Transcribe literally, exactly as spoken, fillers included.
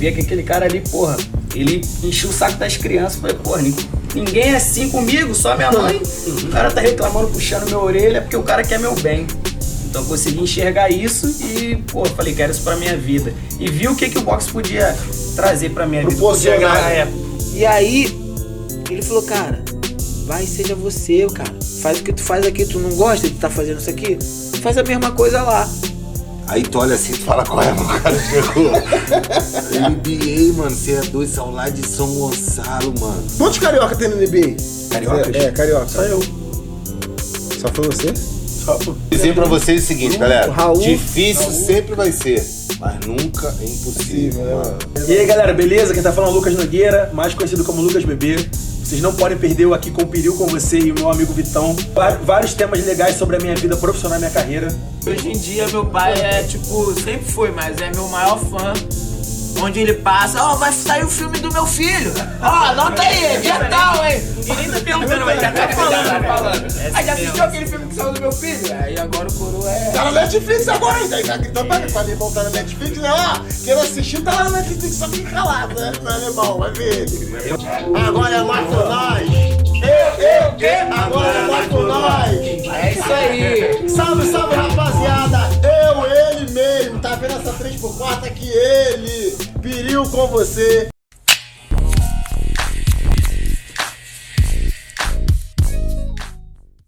via que aquele cara ali, porra, ele enchia o saco das crianças. Falei, porra, ninguém é assim comigo, só minha mãe. O cara tá reclamando, puxando minha orelha, porque o cara quer meu bem. Então eu consegui enxergar isso e, pô, falei, quero isso pra minha vida. E vi o que, que o boxe podia trazer pra minha vida. Podia na época. E aí, ele falou, cara, vai e seja você, cara. Faz o que tu faz aqui, tu não gosta de estar tá fazendo isso aqui? Faz a mesma coisa lá. Aí tu olha assim, tu fala, qual é, mano? O cara chegou. N B A, mano, você é dois, são lá de São Gonçalo, mano. Quantos carioca tem no N B A? Cariocas? É, carioca. Só eu. Só foi você? Dizer pra vocês o seguinte, galera. Raul, difícil Raul. sempre vai ser, mas nunca é impossível, Sim, mano. E aí, galera, beleza? Quem tá falando é o Lucas Nogueira, mais conhecido como Lucas Bebê. Vocês não podem perder o Aqui com o Piril com você e o meu amigo Vitão. Vários temas legais sobre a minha vida profissional e minha carreira. Hoje em dia, meu pai é, tipo, sempre foi, mas é meu maior fã. Onde ele passa, ó, oh, vai sair o filme do meu filho. Ó, oh, anota aí, dia tal, hein? Ninguém tá perguntando, mas já tá falando, tá falando. Aí já assistiu aquele filme que saiu do meu filho? Aí agora o coroa é... Tá na Netflix agora, ainda. Então pega pra alemão, tá na Netflix, né? Ó, quem não assistiu, tá lá na Netflix, só fica calado, né? Não é alemão, vai ver ele. Agora é mais por nós. Eu, eu, quê? Agora é mais por nós. É isso aí. Salve, salve, rapaziada. Eu, ele mesmo. Tá vendo essa três por quatro aqui? Ele. Piril com você.